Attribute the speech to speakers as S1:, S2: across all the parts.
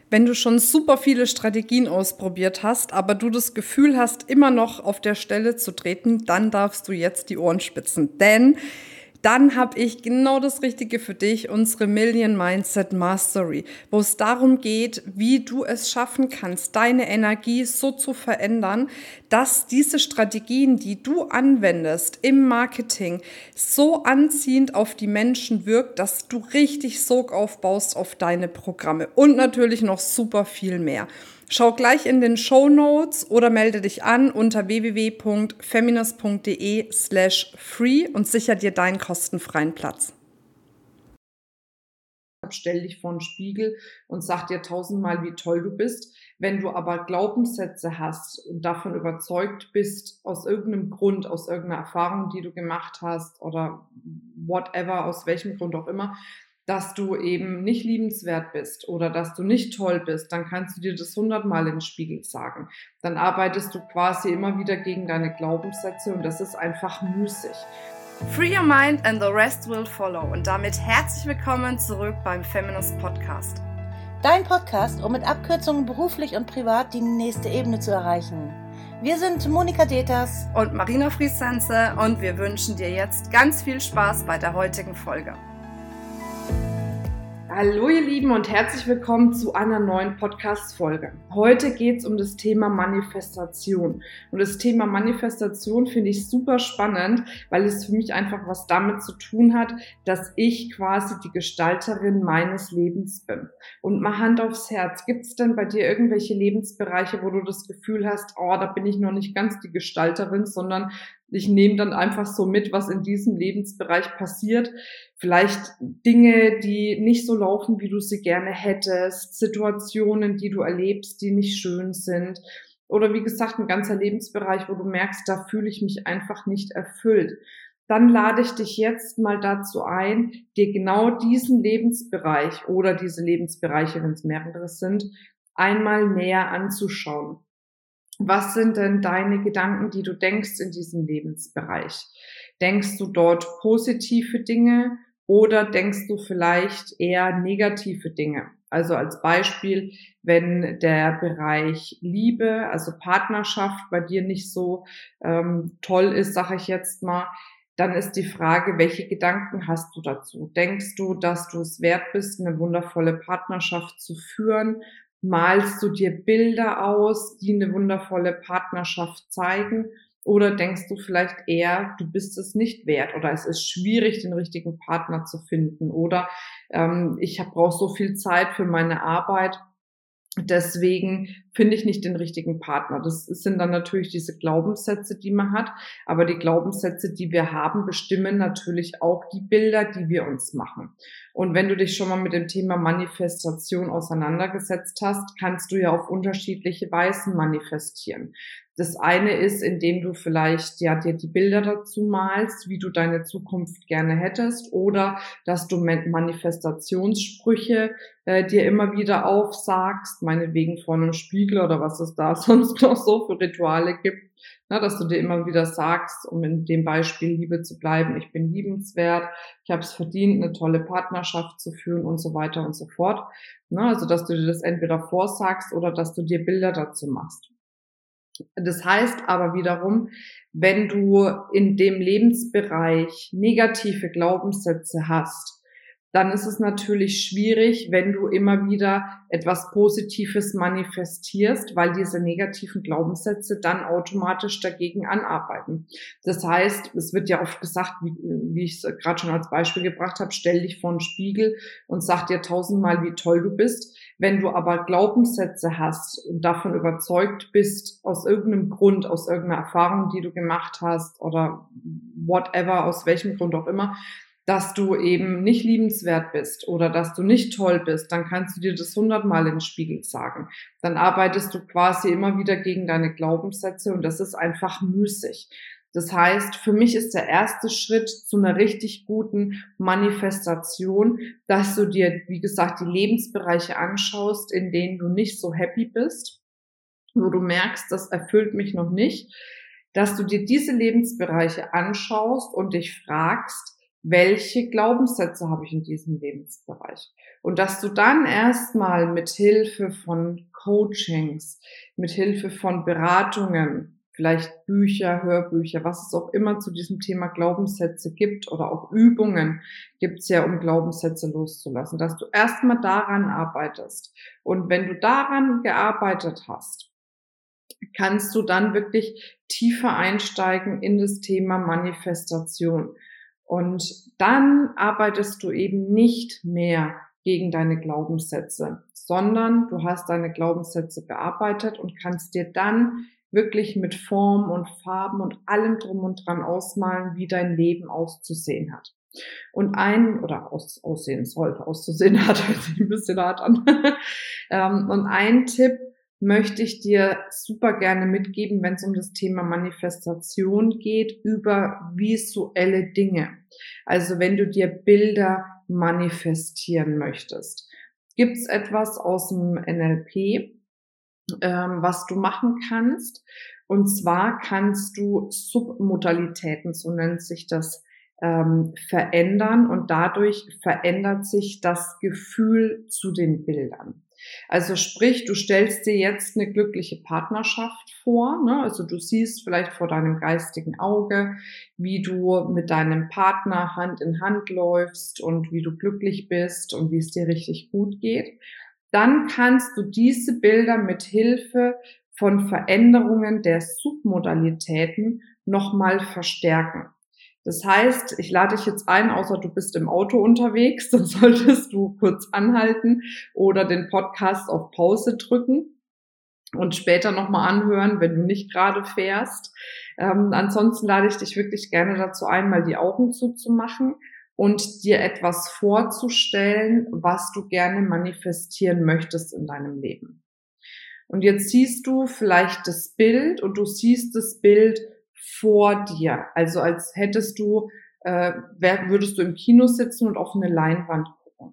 S1: Wenn du schon super viele Strategien ausprobiert hast, aber du das Gefühl hast, immer noch auf der Stelle zu treten, dann darfst du jetzt die Ohren spitzen. Denn dann habe ich genau das Richtige für dich, unsere Million Mindset Mastery, wo es darum geht, wie du es schaffen kannst, deine Energie so zu verändern, dass diese Strategien, die du anwendest im Marketing, so anziehend auf die Menschen wirkt, dass du richtig Sog aufbaust auf deine Programme und natürlich noch super viel mehr. Schau gleich in den Shownotes oder melde dich an unter www.feminist.de/free und sicher dir deinen kostenfreien Platz. Stell dich vor den Spiegel und sag dir tausendmal, wie toll du bist. Wenn du aber Glaubenssätze hast und davon überzeugt bist, aus irgendeinem Grund, aus irgendeiner Erfahrung, die du gemacht hast oder whatever, aus welchem Grund auch immer, dass du eben nicht liebenswert bist oder dass du nicht toll bist, dann kannst du dir das 100-mal in den Spiegel sagen. Dann arbeitest du quasi immer wieder gegen deine Glaubenssätze und das ist einfach müßig. Free your mind and the rest will follow. Und damit herzlich willkommen zurück beim Feminist Podcast.
S2: Dein Podcast, um mit Abkürzungen beruflich und privat die nächste Ebene zu erreichen. Wir sind Monika Deters
S1: und Marina Friesense und wir wünschen dir jetzt ganz viel Spaß bei der heutigen Folge. Hallo ihr Lieben und herzlich willkommen zu einer neuen Podcast-Folge. Heute geht es um das Thema Manifestation. Und das Thema Manifestation finde ich super spannend, weil es für mich einfach was damit zu tun hat, dass ich quasi die Gestalterin meines Lebens bin. Und mal Hand aufs Herz, gibt es denn bei dir irgendwelche Lebensbereiche, wo du das Gefühl hast, oh, da bin ich noch nicht ganz die Gestalterin, sondern ich nehme dann einfach so mit, was in diesem Lebensbereich passiert. Vielleicht Dinge, die nicht so laufen, wie du sie gerne hättest, Situationen, die du erlebst, die nicht schön sind. Oder wie gesagt, ein ganzer Lebensbereich, wo du merkst, da fühle ich mich einfach nicht erfüllt. Dann lade ich dich jetzt mal dazu ein, dir genau diesen Lebensbereich oder diese Lebensbereiche, wenn es mehrere sind, einmal näher anzuschauen. Was sind denn deine Gedanken, die du denkst in diesem Lebensbereich? Denkst du dort positive Dinge oder denkst du vielleicht eher negative Dinge? Also als Beispiel, wenn der Bereich Liebe, also Partnerschaft bei dir nicht so toll ist, sage ich jetzt mal, dann ist die Frage, welche Gedanken hast du dazu? Denkst du, dass du es wert bist, eine wundervolle Partnerschaft zu führen? Malst du dir Bilder aus, die eine wundervolle Partnerschaft zeigen? Oder denkst du vielleicht eher, du bist es nicht wert oder es ist schwierig, den richtigen Partner zu finden? Oder ich brauche so viel Zeit für meine Arbeit, deswegen finde ich nicht den richtigen Partner. Das sind dann natürlich diese Glaubenssätze, die man hat. Aber die Glaubenssätze, die wir haben, bestimmen natürlich auch die Bilder, die wir uns machen. Und wenn du dich schon mal mit dem Thema Manifestation auseinandergesetzt hast, kannst du ja auf unterschiedliche Weisen manifestieren. Das eine ist, indem du vielleicht dir die Bilder dazu malst, wie du deine Zukunft gerne hättest, oder dass du Manifestationssprüche dir immer wieder aufsagst, meinetwegen vor einem Spiegel oder was es da sonst noch so für Rituale gibt, dass du dir immer wieder sagst, um in dem Beispiel Liebe zu bleiben, ich bin liebenswert, ich habe es verdient, eine tolle Partnerschaft zu führen und so weiter und so fort. Also dass du dir das entweder vorsagst oder dass du dir Bilder dazu machst. Das heißt aber wiederum, wenn du in dem Lebensbereich negative Glaubenssätze hast, dann ist es natürlich schwierig, wenn du immer wieder etwas Positives manifestierst, weil diese negativen Glaubenssätze dann automatisch dagegen anarbeiten. Das heißt, es wird ja oft gesagt, wie ich es gerade schon als Beispiel gebracht habe, stell dich vor den Spiegel und sag dir tausendmal, wie toll du bist. Wenn du aber Glaubenssätze hast und davon überzeugt bist, aus irgendeinem Grund, aus irgendeiner Erfahrung, die du gemacht hast oder whatever, aus welchem Grund auch immer, dass du eben nicht liebenswert bist oder dass du nicht toll bist, dann kannst du dir das 100-mal in den Spiegel sagen. Dann arbeitest du quasi immer wieder gegen deine Glaubenssätze und das ist einfach müßig. Das heißt, für mich ist der erste Schritt zu einer richtig guten Manifestation, dass du dir, wie gesagt, die Lebensbereiche anschaust, in denen du nicht so happy bist, wo du merkst, das erfüllt mich noch nicht, dass du dir diese Lebensbereiche anschaust und dich fragst, welche Glaubenssätze habe ich in diesem Lebensbereich? Und dass du dann erstmal mit Hilfe von Coachings, mit Hilfe von Beratungen, vielleicht Bücher, Hörbücher, was es auch immer zu diesem Thema Glaubenssätze gibt oder auch Übungen gibt es ja, um Glaubenssätze loszulassen, dass du erstmal daran arbeitest. Und wenn du daran gearbeitet hast, kannst du dann wirklich tiefer einsteigen in das Thema Manifestation. Und dann arbeitest du eben nicht mehr gegen deine Glaubenssätze, sondern du hast deine Glaubenssätze bearbeitet und kannst dir dann wirklich mit Form und Farben und allem drum und dran ausmalen, wie dein Leben auszusehen hat. Und auszusehen hat, hört sich ein bisschen hart an. Und ein Tipp möchte ich dir super gerne mitgeben, wenn es um das Thema Manifestation geht, über visuelle Dinge. Also wenn du dir Bilder manifestieren möchtest. Gibt es etwas aus dem NLP, was du machen kannst? Und zwar kannst du Submodalitäten, so nennt sich das, verändern, und dadurch verändert sich das Gefühl zu den Bildern. Also sprich, du stellst dir jetzt eine glückliche Partnerschaft vor, ne? Also du siehst vielleicht vor deinem geistigen Auge, wie du mit deinem Partner Hand in Hand läufst und wie du glücklich bist und wie es dir richtig gut geht. Dann kannst du diese Bilder mit Hilfe von Veränderungen der Submodalitäten nochmal verstärken. Das heißt, ich lade dich jetzt ein, außer du bist im Auto unterwegs, dann solltest du kurz anhalten oder den Podcast auf Pause drücken und später nochmal anhören, wenn du nicht gerade fährst. Ansonsten lade ich dich wirklich gerne dazu ein, mal die Augen zuzumachen und dir etwas vorzustellen, was du gerne manifestieren möchtest in deinem Leben. Und jetzt siehst du vielleicht das Bild und du siehst das Bild vor dir. Also als hättest du, würdest du im Kino sitzen und auf eine Leinwand gucken.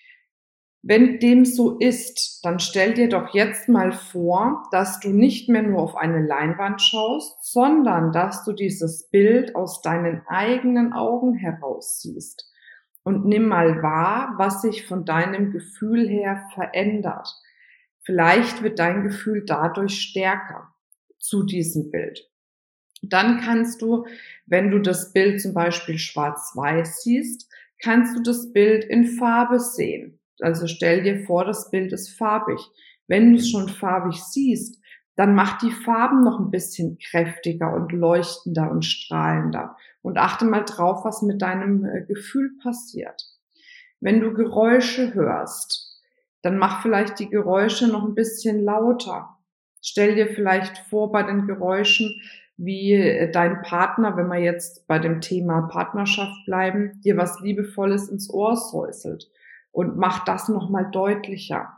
S1: Wenn dem so ist, dann stell dir doch jetzt mal vor, dass du nicht mehr nur auf eine Leinwand schaust, sondern dass du dieses Bild aus deinen eigenen Augen heraus siehst. Und nimm mal wahr, was sich von deinem Gefühl her verändert. Vielleicht wird dein Gefühl dadurch stärker zu diesem Bild. Dann kannst du, wenn du das Bild zum Beispiel schwarz-weiß siehst, kannst du das Bild in Farbe sehen. Also stell dir vor, das Bild ist farbig. Wenn du es schon farbig siehst, dann mach die Farben noch ein bisschen kräftiger und leuchtender und strahlender. Und achte mal drauf, was mit deinem Gefühl passiert. Wenn du Geräusche hörst, dann mach vielleicht die Geräusche noch ein bisschen lauter. Stell dir vielleicht vor bei den Geräuschen, wie dein Partner, wenn wir jetzt bei dem Thema Partnerschaft bleiben, dir was Liebevolles ins Ohr säuselt und mach das nochmal deutlicher.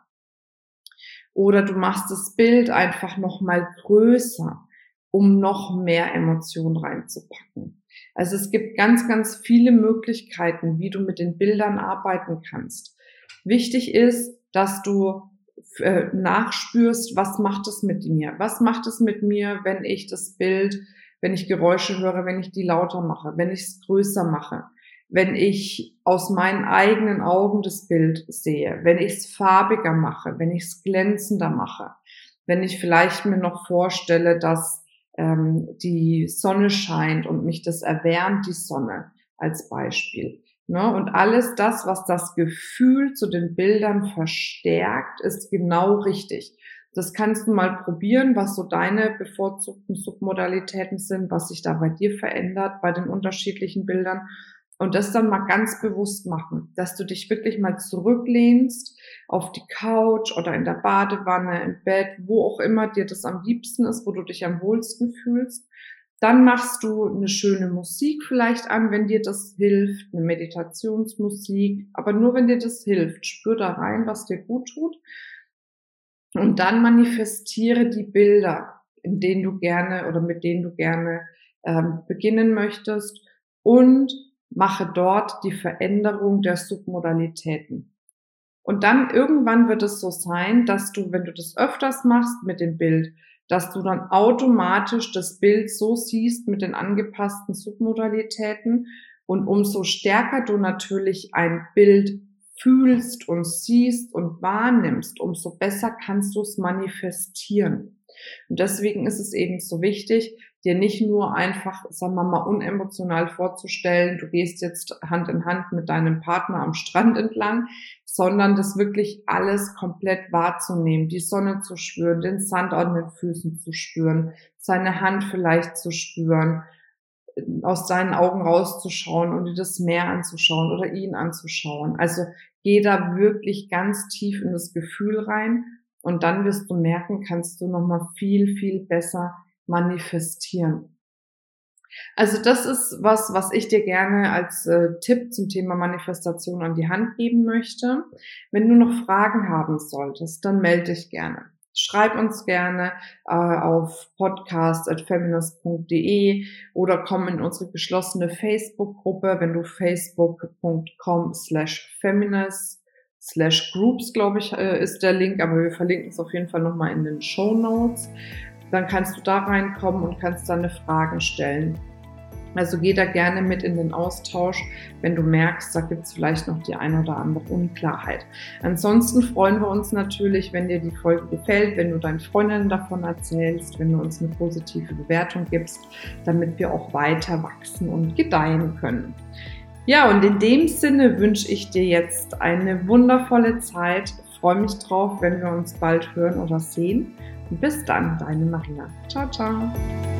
S1: Oder du machst das Bild einfach nochmal größer, um noch mehr Emotionen reinzupacken. Also es gibt ganz, ganz viele Möglichkeiten, wie du mit den Bildern arbeiten kannst. Wichtig ist, dass du nachspürst, was macht es mit mir? Was macht es mit mir, wenn ich das Bild, wenn ich Geräusche höre, wenn ich die lauter mache, wenn ich es größer mache, wenn ich aus meinen eigenen Augen das Bild sehe, wenn ich es farbiger mache, wenn ich es glänzender mache, wenn ich vielleicht mir noch vorstelle, dass die Sonne scheint und mich das erwärmt, die Sonne als Beispiel. Ne? Und alles das, was das Gefühl zu den Bildern verstärkt, ist genau richtig. Das kannst du mal probieren, was so deine bevorzugten Submodalitäten sind, was sich da bei dir verändert bei den unterschiedlichen Bildern. Und das dann mal ganz bewusst machen, dass du dich wirklich mal zurücklehnst auf die Couch oder in der Badewanne, im Bett, wo auch immer dir das am liebsten ist, wo du dich am wohlsten fühlst. Dann machst du eine schöne Musik vielleicht an, wenn dir das hilft, eine Meditationsmusik, aber nur wenn dir das hilft. Spür da rein, was dir gut tut. Und dann manifestiere die Bilder, in denen du gerne oder mit denen du gerne beginnen möchtest, und mache dort die Veränderung der Submodalitäten. Und dann irgendwann wird es so sein, dass du, wenn du das öfters machst mit dem Bild, dass du dann automatisch das Bild so siehst mit den angepassten Submodalitäten Und umso stärker du natürlich ein Bild fühlst und siehst und wahrnimmst, umso besser kannst du es manifestieren. Und deswegen ist es eben so wichtig, dir nicht nur einfach, sagen wir mal, unemotional vorzustellen, du gehst jetzt Hand in Hand mit deinem Partner am Strand entlang, sondern das wirklich alles komplett wahrzunehmen, die Sonne zu spüren, den Sand an den Füßen zu spüren, seine Hand vielleicht zu spüren, aus seinen Augen rauszuschauen und dir das Meer anzuschauen oder ihn anzuschauen. Also geh da wirklich ganz tief in das Gefühl rein und dann wirst du merken, kannst du nochmal viel, viel besser manifestieren. Also das ist was ich dir gerne als Tipp zum Thema Manifestation an die Hand geben möchte. Wenn du noch Fragen haben solltest, dann melde dich gerne. Schreib uns gerne auf podcast@feminist.de oder komm in unsere geschlossene Facebook-Gruppe, wenn du facebook.com/feminist/groups, glaube ich, ist der Link, aber wir verlinken es auf jeden Fall nochmal in den Shownotes. Dann kannst du da reinkommen und kannst deine Fragen stellen. Also geh da gerne mit in den Austausch, wenn du merkst, da gibt es vielleicht noch die eine oder andere Unklarheit. Ansonsten freuen wir uns natürlich, wenn dir die Folge gefällt, wenn du deinen Freundinnen davon erzählst, wenn du uns eine positive Bewertung gibst, damit wir auch weiter wachsen und gedeihen können. Ja, und in dem Sinne wünsche ich dir jetzt eine wundervolle Zeit. Ich freue mich drauf, wenn wir uns bald hören oder sehen. Und bis dann, deine Maria. Ciao, ciao.